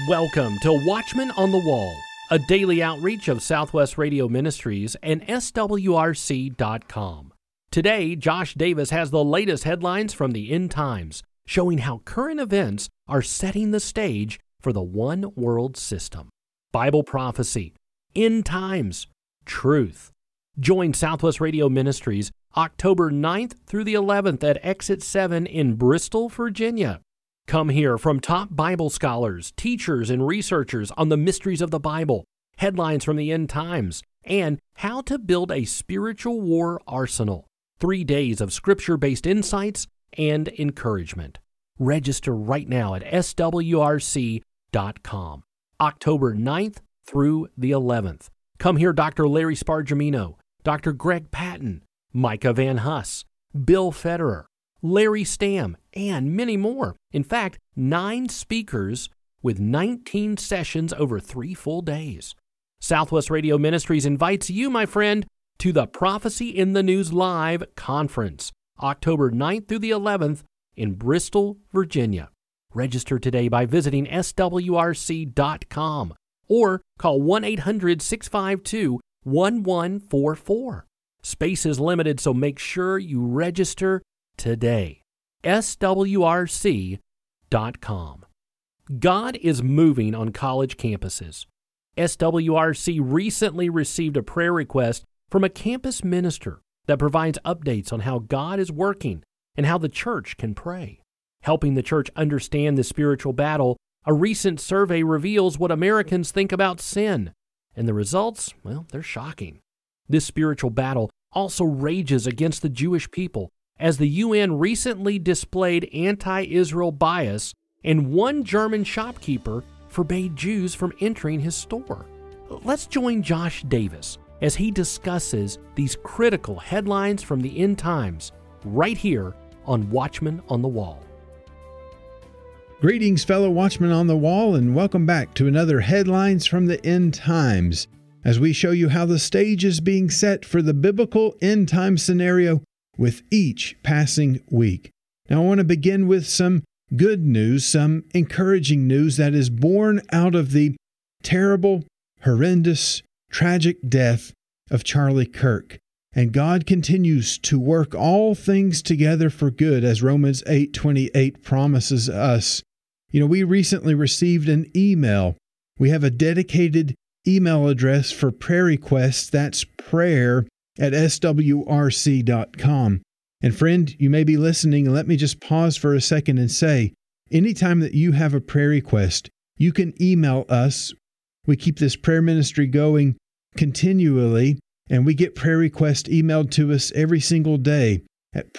Welcome to Watchmen on the Wall, a daily outreach of Southwest Radio Ministries and SWRC.com. Today, Josh Davis has the latest headlines from the end times, showing how current events are setting the stage for the one world system. Bible prophecy, end times, truth. Join Southwest Radio Ministries October 9th through the 11th at Exit 7 in Bristol, Virginia. Come hear from top Bible scholars, teachers, and researchers on the mysteries of the Bible, headlines from the end times, and how to build a spiritual war arsenal. 3 days of scripture-based insights and encouragement. Register right now at SWRC.com. October 9th through the 11th. Come hear Dr. Larry Spargimino, Dr. Greg Patton, Micah Van Huss, Bill Federer, Larry Stamm, and many more. In fact, 9 speakers with 19 sessions over 3 full days. Southwest Radio Ministries invites you, my friend, to the Prophecy in the News Live Conference, October 9th through the 11th in Bristol, Virginia. Register today by visiting SWRC.com or call 1-800-652-1144. Space is limited, so make sure you register today. SWRC.com. God is moving on college campuses. SWRC recently received a prayer request from a campus minister that provides updates on how God is working and how the church can pray. Helping the church understand the spiritual battle, a recent survey reveals what Americans think about sin. And the results, well, they're shocking. This spiritual battle also rages against the Jewish people, as the UN recently displayed anti-Israel bias and one German shopkeeper forbade Jews from entering his store. Let's join Josh Davis as he discusses these critical headlines from the end times right here on Watchmen on the Wall. Greetings, fellow Watchmen on the Wall, and welcome back to another Headlines from the End Times, as we show you how the stage is being set for the biblical end time scenario with each passing week. Now, I want to begin with some good news, some encouraging news that is born out of the terrible, horrendous, tragic death of Charlie Kirk. And God continues to work all things together for good, as Romans 8:28 promises us. You know, we recently received an email. We have a dedicated email address for prayer requests. That's prayer@swrc.com. And friend, you may be listening, and let me just pause for a second and say, anytime that you have a prayer request, you can email us. We keep this prayer ministry going continually, and we get prayer requests emailed to us every single day at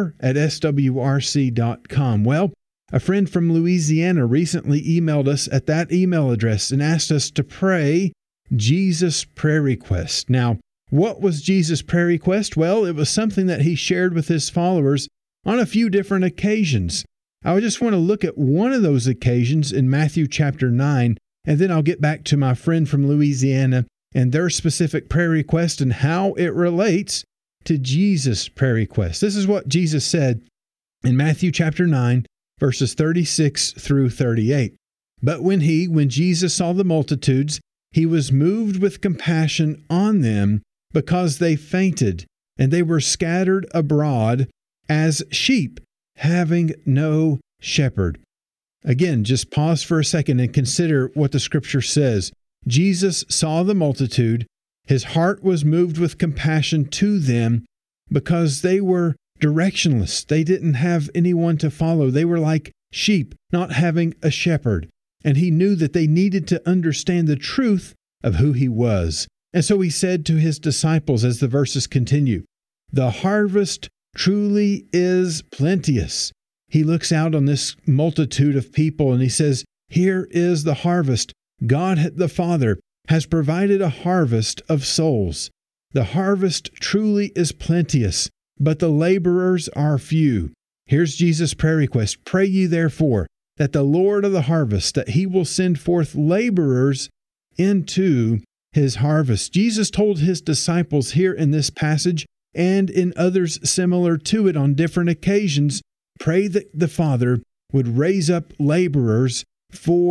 prayer@swrc.com. Well, a friend from Louisiana recently emailed us at that email address and asked us to pray Jesus' prayer request. Now, what was Jesus' prayer request? Well, it was something that he shared with his followers on a few different occasions. I just want to look at one of those occasions in Matthew chapter 9, and then I'll get back to my friend from Louisiana and their specific prayer request and how it relates to Jesus' prayer request. This is what Jesus said in Matthew chapter 9, verses 36 through 38. But when Jesus saw the multitudes, he was moved with compassion on them, because they fainted, and they were scattered abroad as sheep having no shepherd. Again, just pause for a second and consider what the scripture says. Jesus saw the multitude. His heart was moved with compassion to them because they were directionless. They didn't have anyone to follow. They were like sheep, not having a shepherd. And he knew that they needed to understand the truth of who he was. And so he said to his disciples, as the verses continue, "The harvest truly is plenteous." He looks out on this multitude of people and he says, here is the harvest. God the Father has provided a harvest of souls. The harvest truly is plenteous, but the laborers are few. Here's Jesus' prayer request. Pray ye therefore that the Lord of the harvest, that he will send forth laborers into his harvest. Jesus told his disciples here in this passage and in others similar to it on different occasions, pray that the Father would raise up laborers for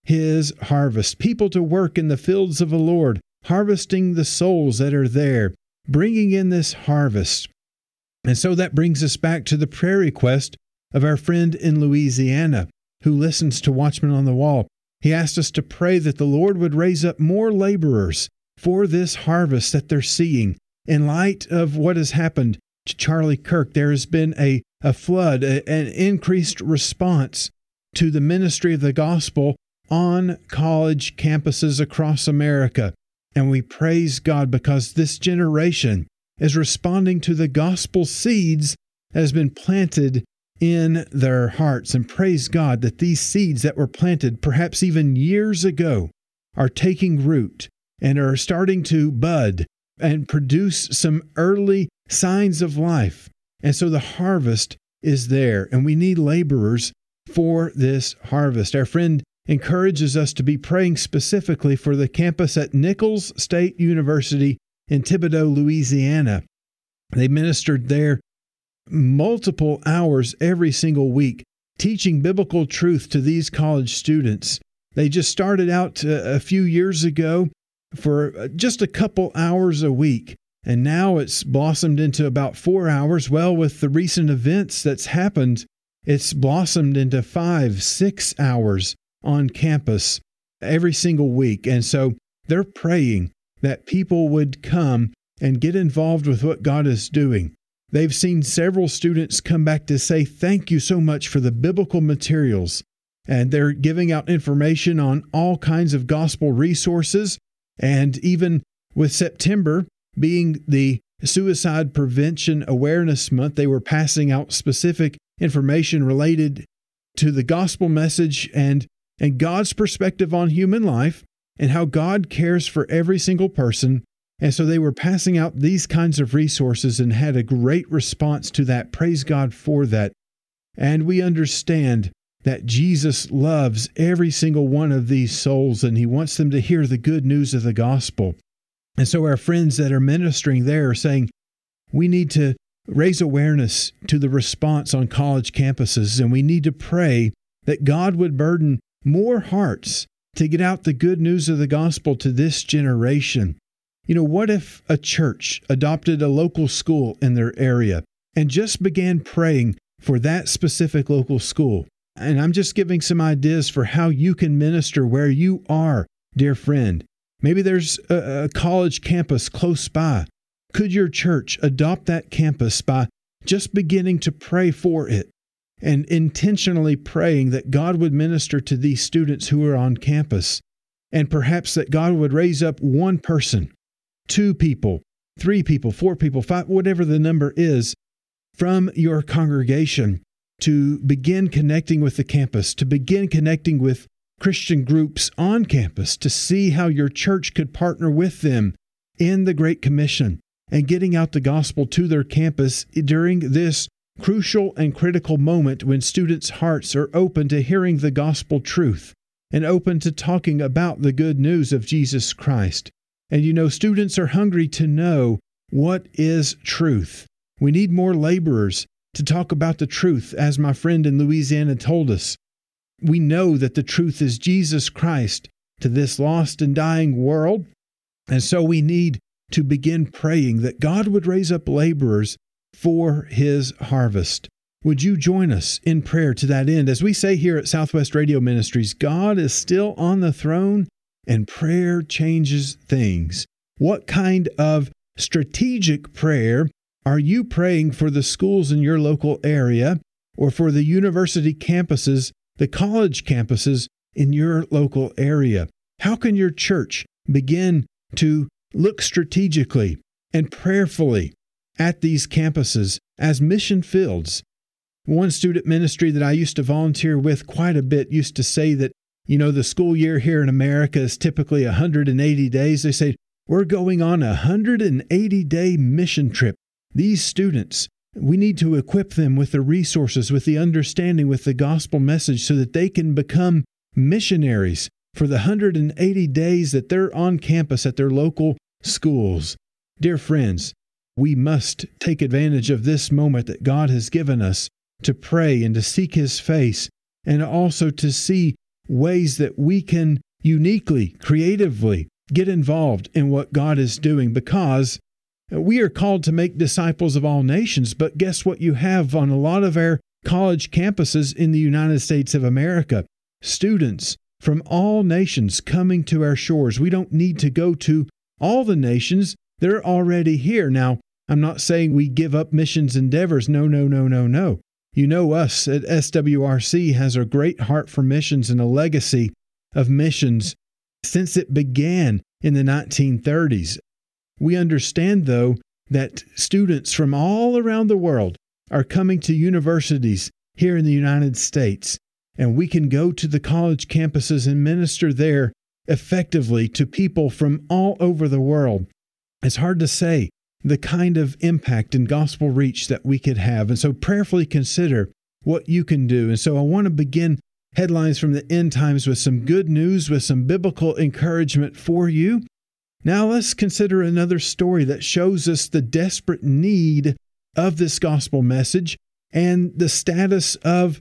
His harvest. People to work in the fields of the Lord, harvesting the souls that are there, bringing in this harvest. And so that brings us back to the prayer request of our friend in Louisiana who listens to Watchmen on the Wall. He asked us to pray that the Lord would raise up more laborers for this harvest that they're seeing. In light of what has happened to Charlie Kirk, there has been a flood, an increased response to the ministry of the gospel on college campuses across America. And we praise God because this generation is responding to the gospel seeds that has been planted in their hearts. And praise God that these seeds that were planted perhaps even years ago are taking root and are starting to bud and produce some early signs of life. And so the harvest is there, and we need laborers for this harvest. Our friend encourages us to be praying specifically for the campus at Nichols State University in Thibodaux, Louisiana. They ministered there multiple hours every single week, teaching biblical truth to these college students. They just started out a few years ago for just a couple hours a week, and now it's blossomed into about 4 hours. Well, with the recent events that's happened, it's blossomed into 5-6 hours on campus every single week. And so they're praying that people would come and get involved with what God is doing. They've seen several students come back to say, thank you so much for the biblical materials. And they're giving out information on all kinds of gospel resources. And even with September being the Suicide Prevention Awareness Month, they were passing out specific information related to the gospel message and God's perspective on human life and how God cares for every single person. And so they were passing out these kinds of resources and had a great response to that. Praise God for that. And we understand that Jesus loves every single one of these souls, and He wants them to hear the good news of the gospel. And so our friends that are ministering there are saying, we need to raise awareness to the response on college campuses, and we need to pray that God would burden more hearts to get out the good news of the gospel to this generation. You know, what if a church adopted a local school in their area and just began praying for that specific local school? And I'm just giving some ideas for how you can minister where you are, dear friend. Maybe there's a college campus close by. Could your church adopt that campus by just beginning to pray for it and intentionally praying that God would minister to these students who are on campus, and perhaps that God would raise up one person, 2 people, 3 people, 4 people, 5, whatever the number is, from your congregation to begin connecting with the campus, to begin connecting with Christian groups on campus, to see how your church could partner with them in the Great Commission and getting out the gospel to their campus during this crucial and critical moment when students' hearts are open to hearing the gospel truth and open to talking about the good news of Jesus Christ. And you know, students are hungry to know what is truth. We need more laborers to talk about the truth, as my friend in Louisiana told us. We know that the truth is Jesus Christ to this lost and dying world, and so we need to begin praying that God would raise up laborers for His harvest. Would you join us in prayer to that end? As we say here at Southwest Radio Ministries, God is still on the throne, and prayer changes things. What kind of strategic prayer are you praying for the schools in your local area, or for the university campuses, the college campuses in your local area? How can your church begin to look strategically and prayerfully at these campuses as mission fields? One student ministry that I used to volunteer with quite a bit used to say that, you know, the school year here in America is typically 180 days. They say, we're going on a 180-day mission trip. These students, we need to equip them with the resources, with the understanding, with the gospel message so that they can become missionaries for the 180 days that they're on campus at their local schools. Dear friends, we must take advantage of this moment that God has given us to pray and to seek His face, and also to see ways that we can uniquely, creatively get involved in what God is doing, because we are called to make disciples of all nations. But guess what you have on a lot of our college campuses in the United States of America? Students from all nations coming to our shores. We don't need to go to all the nations. They're already here. Now, I'm not saying we give up missions endeavors. No. You know, us at SWRC has a great heart for missions and a legacy of missions since it began in the 1930s. We understand, though, that students from all around the world are coming to universities here in the United States, and we can go to the college campuses and minister there effectively to people from all over the world. It's hard to say the kind of impact and gospel reach that we could have. And so prayerfully consider what you can do. And so I want to begin Headlines from the End Times with some good news, with some biblical encouragement for you. Now let's consider another story that shows us the desperate need of this gospel message and the status of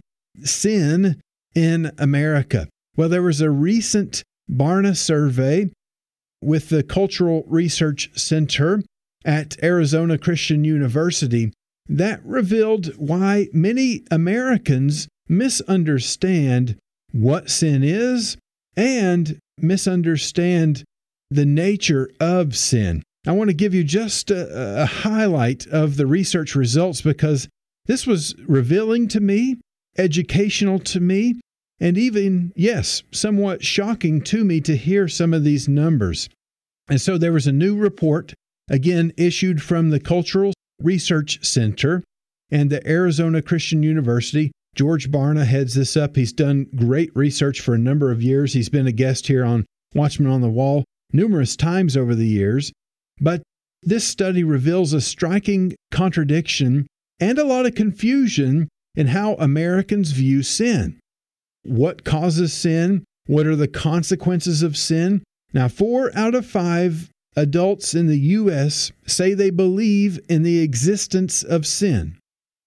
sin in America. Well, there was a recent Barna survey with the Cultural Research Center at Arizona Christian University that revealed why many Americans misunderstand what sin is and misunderstand the nature of sin. I want to give you just a highlight of the research results, because this was revealing to me, educational to me, and even, yes, somewhat shocking to me to hear some of these numbers. And so there was a new report, again, issued from the Cultural Research Center and the Arizona Christian University. George Barna heads this up. He's done great research for a number of years. He's been a guest here on Watchman on the Wall numerous times over the years. But this study reveals a striking contradiction and a lot of confusion in how Americans view sin. What causes sin? What are the consequences of sin? Now, 4 out of 5 adults in the U.S. say they believe in the existence of sin.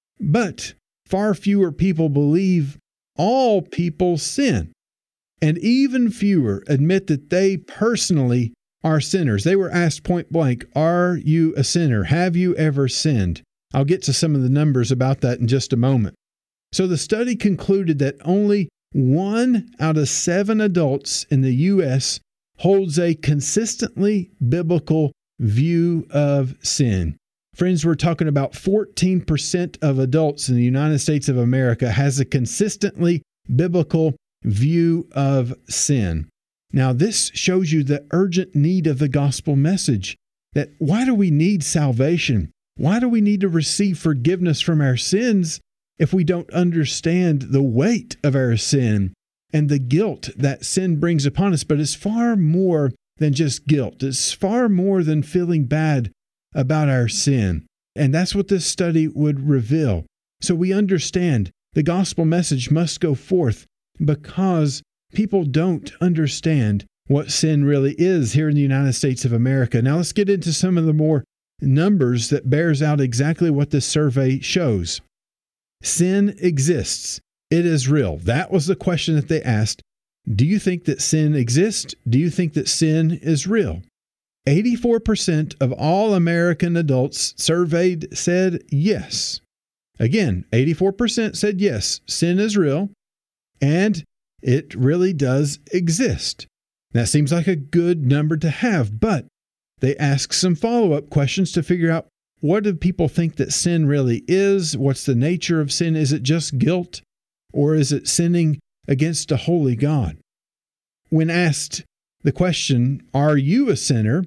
But far fewer people believe all people sin. And even fewer admit that they personally are sinners. They were asked point blank, "Are you a sinner? Have you ever sinned?" I'll get to some of the numbers about that in just a moment. So the study concluded that only 1 out of 7 adults in the U.S. holds a consistently biblical view of sin. Friends, we're talking about 14% of adults in the United States of America has a consistently biblical view of sin. Now, this shows you the urgent need of the gospel message. That why do we need salvation? Why do we need to receive forgiveness from our sins if we don't understand the weight of our sin and the guilt that sin brings upon us? But it's far more than just guilt. It's far more than feeling bad about our sin. And that's what this study would reveal. So we understand the gospel message must go forth because people don't understand what sin really is here in the United States of America. Now let's get into some of the more numbers that bears out exactly what this survey shows. Sin exists. It is real. That was the question that they asked. Do you think that sin exists? Do you think that sin is real? 84% of all American adults surveyed said yes. Again, 84% said yes, sin is real, and it really does exist. That seems like a good number to have, but they asked some follow-up questions to figure out, what do people think that sin really is? What's the nature of sin? Is it just guilt, or is it sinning against a holy God? When asked the question, are you a sinner?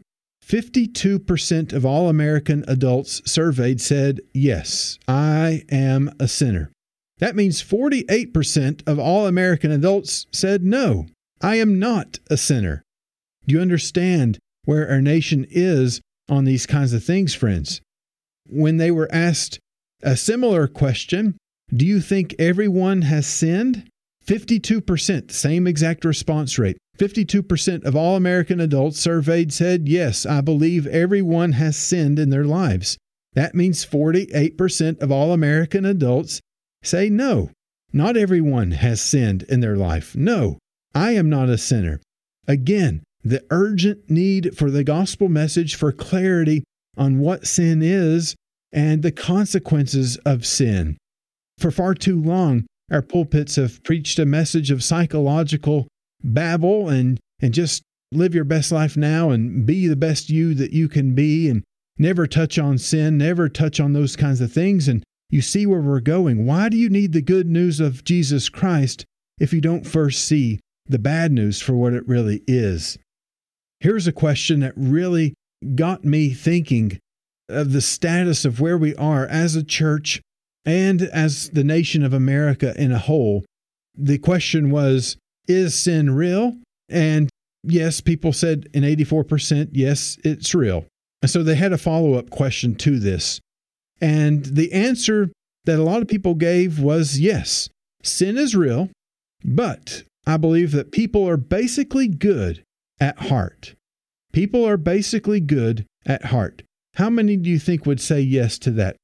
52% of all American adults surveyed said, yes, I am a sinner. That means 48% of all American adults said, no, I am not a sinner. Do you understand where our nation is on these kinds of things, friends? When they were asked a similar question, do you think everyone has sinned? 52%, same exact response rate. 52% of all American adults surveyed said, yes, I believe everyone has sinned in their lives. That means 48% of all American adults say, no, not everyone has sinned in their life. No, I am not a sinner. Again, the urgent need for the gospel message for clarity on what sin is and the consequences of sin. For far too long, our pulpits have preached a message of psychological babble and just live your best life now and be the best you that you can be and never touch on sin, never touch on those kinds of things. And you see where we're going. Why do you need the good news of Jesus Christ if you don't first see the bad news for what it really is? Here's a question that really got me thinking of the status of where we are as a church and as the nation of America in a whole. The question was, is sin real? And yes, people said in 84%, yes, it's real. And so they had a follow-up question to this. And the answer that a lot of people gave was yes, sin is real, but I believe that people are basically good at heart. People are basically good at heart. How many do you think would say yes to that?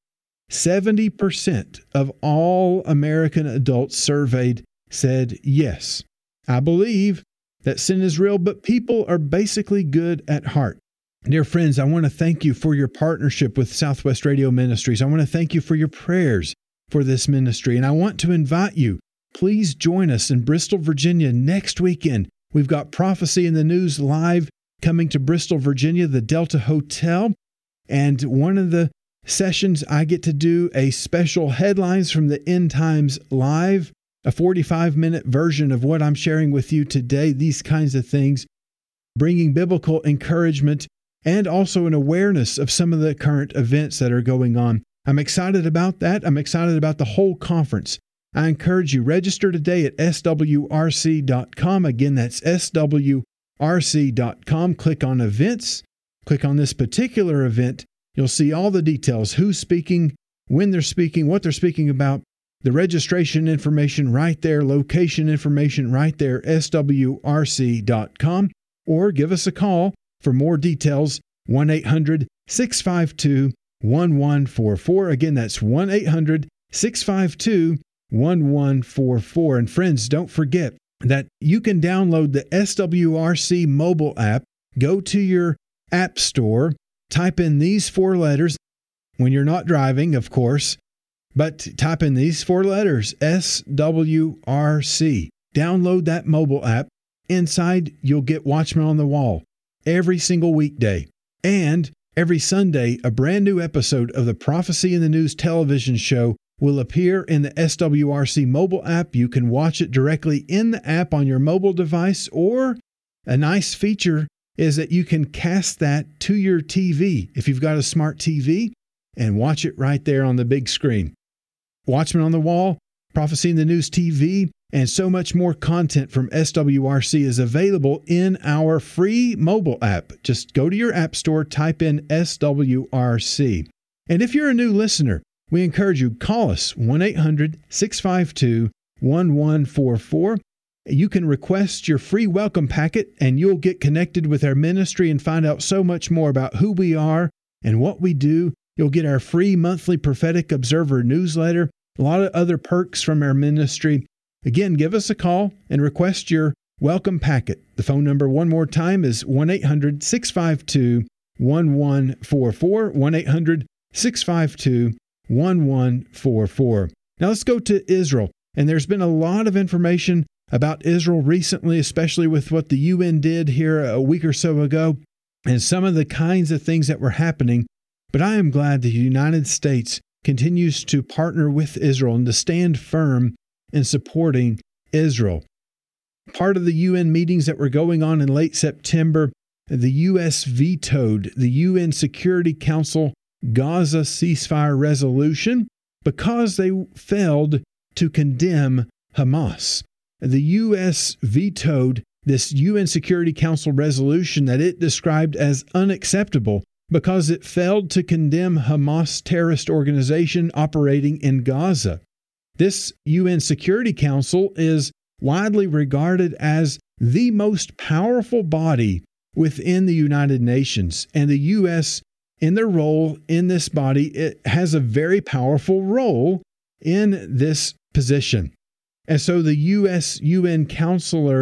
70% of all American adults surveyed said yes. I believe that sin is real, but people are basically good at heart. Dear friends, I want to thank you for your partnership with Southwest Radio Ministries. I want to thank you for your prayers for this ministry. And I want to invite you, please join us in Bristol, Virginia next weekend. We've got Prophecy in the News live coming to Bristol, Virginia, the Delta Hotel. And one of the sessions, I get to do a special Headlines from the End Times live, a 45-minute version of what I'm sharing with you today, these kinds of things, bringing biblical encouragement and also an awareness of some of the current events that are going on. I'm excited about that. I'm excited about the whole conference. I encourage you, register today at swrc.com. Again, that's swrc.com. Click on events. Click on this particular event. You'll see all the details, who's speaking, when they're speaking, what they're speaking about, the registration information right there, location information right there, swrc.com, or give us a call for more details, 1-800-652-1144. Again, that's 1-800-652-1144. And friends, don't forget that you can download the SWRC mobile app. Go to your app store, type in these 4 letters, when you're not driving, of course, but type in these 4 letters, SWRC. Download that mobile app. Inside, you'll get Watchmen on the Wall every single weekday. And every Sunday, a brand new episode of the Prophecy in the News television show will appear in the SWRC mobile app. You can watch it directly in the app on your mobile device, or a nice feature is that you can cast that to your TV if you've got a smart TV and watch it right there on the big screen. Watchmen on the Wall, Prophecy in the News TV, and so much more content from SWRC is available in our free mobile app. Just go to your app store, type in SWRC. And if you're a new listener, we encourage you, call us, 1-800-652-1144. You can request your free welcome packet, and you'll get connected with our ministry and find out so much more about who we are and what we do. You'll get our free monthly Prophetic Observer newsletter, a lot of other perks from our ministry. Again, give us a call and request your welcome packet. The phone number one more time is 1-800-652-1144, 1-800-652-1144. Now let's go to Israel. And there's been a lot of information about Israel recently, especially with what the UN did here a week or so ago, and some of the kinds of things that were happening. But I am glad the United States continues to partner with Israel and to stand firm in supporting Israel. Part of the UN meetings that were going on in late September, the U.S. vetoed the UN Security Council Gaza ceasefire resolution because they failed to condemn Hamas. The U.S. vetoed this UN Security Council resolution that it described as unacceptable because it failed to condemn Hamas terrorist organization operating in Gaza. This UN Security Council is widely regarded as the most powerful body within the United Nations. And the U.S., in their role in this body, it has a very powerful role in this position. And so the U.S. UN counselor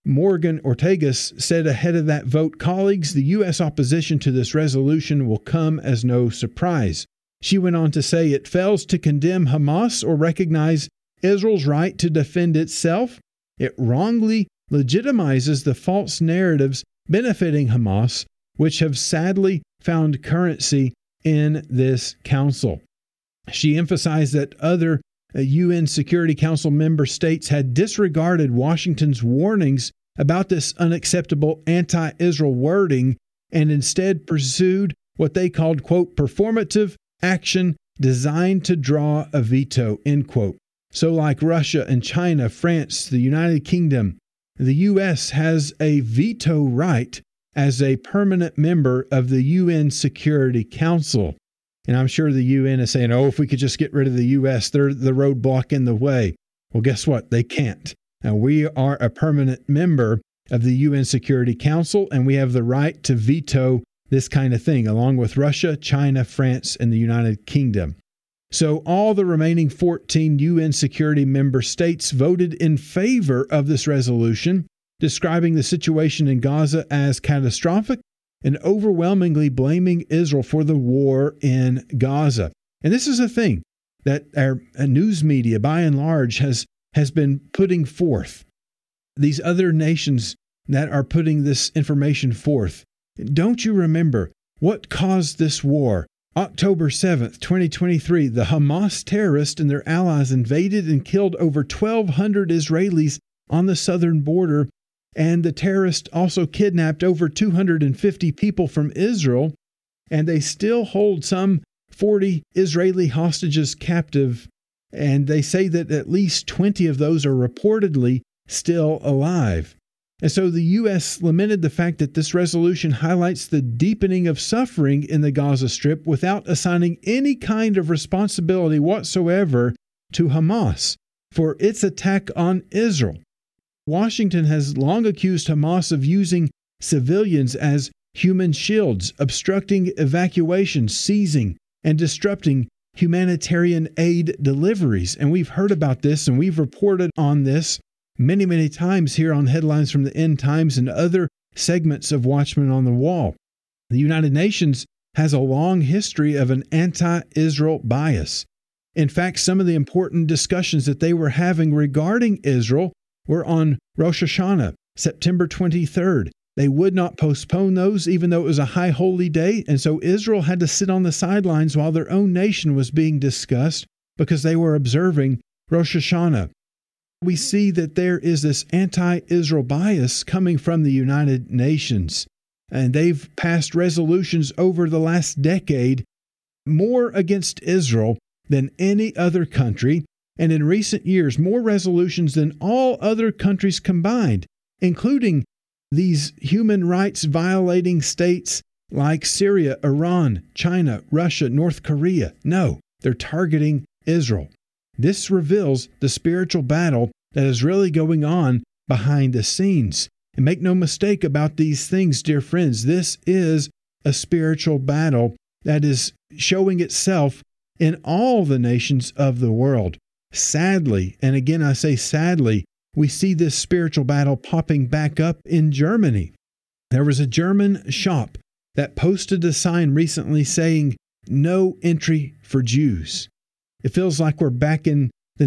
Morgan Ortagus said ahead of that vote, "Colleagues, the U.S. opposition to this resolution will come as no surprise." She went on to say it fails to condemn Hamas or recognize Israel's right to defend itself. It wrongly legitimizes the false narratives benefiting Hamas, which have sadly found currency in this council. She emphasized that other UN Security Council member states had disregarded Washington's warnings about this unacceptable anti-Israel wording and instead pursued what they called, quote, performative action designed to draw a veto, end quote. So like Russia and China, France, the United Kingdom, the U.S. has a veto right as a permanent member of the UN Security Council. And I'm sure the UN is saying, oh, if we could just get rid of the U.S., they're the roadblock in the way. Well, guess what? They can't. Now, we are a permanent member of the UN Security Council, and we have the right to veto this kind of thing, along with Russia, China, France, and the United Kingdom. So all the remaining 14 UN security member states voted in favor of this resolution, describing the situation in Gaza as catastrophic and overwhelmingly blaming Israel for the war in Gaza. And this is a thing that our news media, by and large, has been putting forth. These other nations that are putting this information forth. Don't you remember what caused this war? October 7th, 2023, the Hamas terrorists and their allies invaded and killed over 1,200 Israelis on the southern border, and the terrorists also kidnapped over 250 people from Israel, and they still hold some 40 Israeli hostages captive, and they say that at least 20 of those are reportedly still alive. And so the U.S. lamented the fact that this resolution highlights the deepening of suffering in the Gaza Strip without assigning any kind of responsibility whatsoever to Hamas for its attack on Israel. Washington has long accused Hamas of using civilians as human shields, obstructing evacuations, seizing, and disrupting humanitarian aid deliveries. And we've heard about this and we've reported on this many, many times here on Headlines from the End Times and other segments of Watchmen on the Wall. The United Nations has a long history of an anti-Israel bias. In fact, some of the important discussions that they were having regarding Israel were on Rosh Hashanah, September 23rd. They would not postpone those, even though it was a high holy day, and so Israel had to sit on the sidelines while their own nation was being discussed because they were observing Rosh Hashanah. We see that there is this anti-Israel bias coming from the United Nations, and they've passed resolutions over the last decade more against Israel than any other country, and in recent years more resolutions than all other countries combined, including these human rights violating states like Syria, Iran, China, Russia, North Korea. No, they're targeting Israel. This reveals the spiritual battle that is really going on behind the scenes. And make no mistake about these things, dear friends. This is a spiritual battle that is showing itself in all the nations of the world. Sadly, and again I say sadly, we see this spiritual battle popping back up in Germany. There was a German shop that posted a sign recently saying, "No entry for Jews." It feels like we're back in the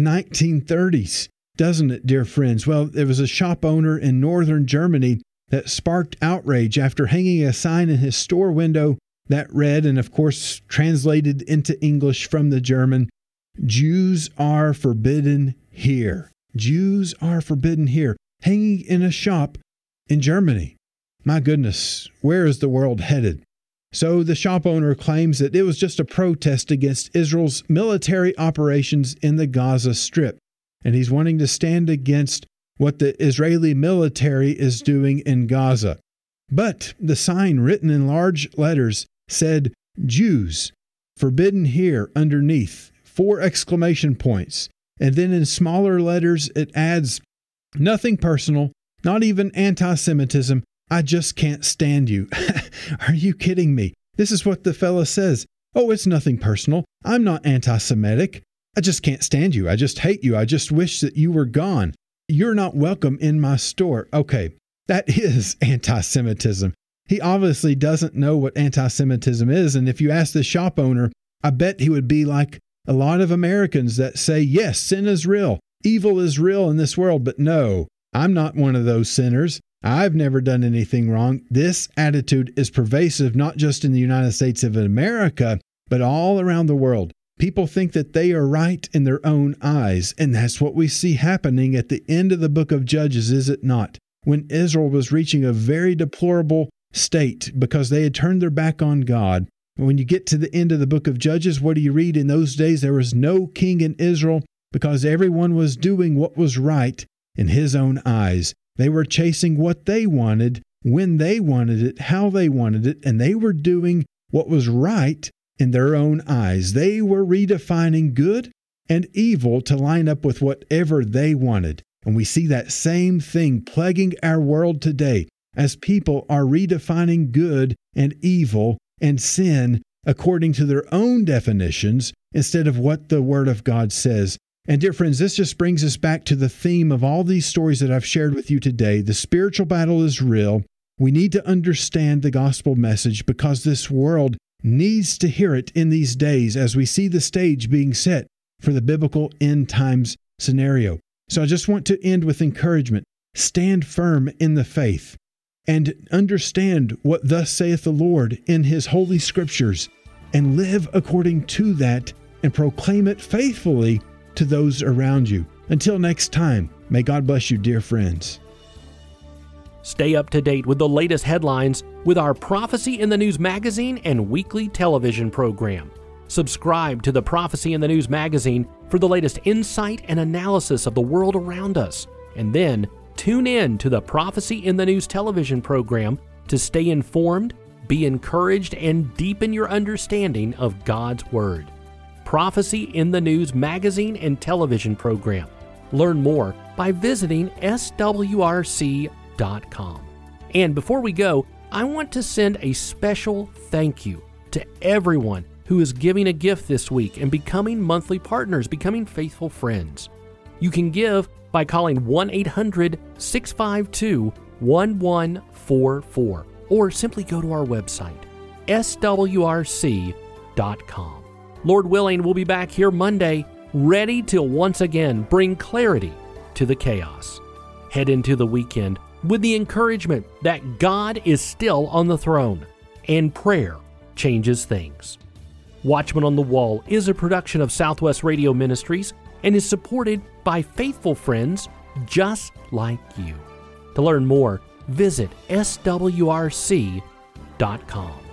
1930s, doesn't it, dear friends? Well, there was a shop owner in northern Germany that sparked outrage after hanging a sign in his store window that read, and of course translated into English from the German, "Jews are forbidden here." Jews are forbidden here, hanging in a shop in Germany. My goodness, where is the world headed? So the shop owner claims that it was just a protest against Israel's military operations in the Gaza Strip, and he's wanting to stand against what the Israeli military is doing in Gaza. But the sign, written in large letters, said, "Jews, forbidden here," underneath, 4 exclamation points. And then in smaller letters, it adds, "Nothing personal, not even anti-Semitism. I just can't stand you." Are you kidding me? This is what the fella says. "Oh, it's nothing personal. I'm not anti-Semitic. I just can't stand you. I just hate you. I just wish that you were gone." you're not welcome in my store. Okay, that is anti-Semitism. He obviously doesn't know what anti-Semitism is. And if you ask the shop owner, I bet he would be like a lot of Americans that say, yes, sin is real. Evil is real in this world. But no, I'm not one of those sinners. I've never done anything wrong. This attitude is pervasive, not just in the United States of America, but all around the world. People think that they are right in their own eyes. And that's what we see happening at the end of the book of Judges, is it not? When Israel was reaching a very deplorable state because they had turned their back on God. When you get to the end of the book of Judges, what do you read? In those days, there was no king in Israel because everyone was doing what was right in his own eyes. They were chasing what they wanted, when they wanted it, how they wanted it, and they were doing what was right in their own eyes. They were redefining good and evil to line up with whatever they wanted. And we see that same thing plaguing our world today as people are redefining good and evil and sin according to their own definitions instead of what the Word of God says. And dear friends, this just brings us back to the theme of all these stories that I've shared with you today. The spiritual battle is real. We need to understand the gospel message because this world needs to hear it in these days as we see the stage being set for the biblical end times scenario. So I just want to end with encouragement. Stand firm in the faith and understand what thus saith the Lord in His holy scriptures and live according to that and proclaim it faithfully to those around you. Until next time, may God bless you, dear friends. Stay up to date with the latest headlines with our Prophecy in the News magazine and weekly television program. Subscribe to the Prophecy in the News magazine for the latest insight and analysis of the world around us. And then tune in to the Prophecy in the News television program to stay informed, be encouraged, and deepen your understanding of God's Word. Prophecy in the News magazine and television program. Learn more by visiting swrc.com. And before we go, I want to send a special thank you to everyone who is giving a gift this week and becoming monthly partners, becoming faithful friends. You can give by calling 1-800-652-1144 or simply go to our website, swrc.com. Lord willing, we'll be back here Monday, ready to once again bring clarity to the chaos. Head into the weekend with the encouragement that God is still on the throne and prayer changes things. Watchman on the Wall is a production of Southwest Radio Ministries and is supported by faithful friends just like you. To learn more, visit swrc.com.